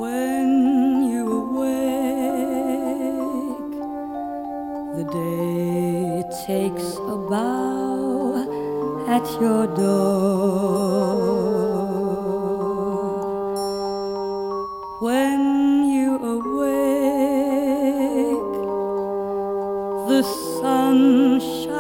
When you awake, the day takes a bow at your door. When you awake, the sun shines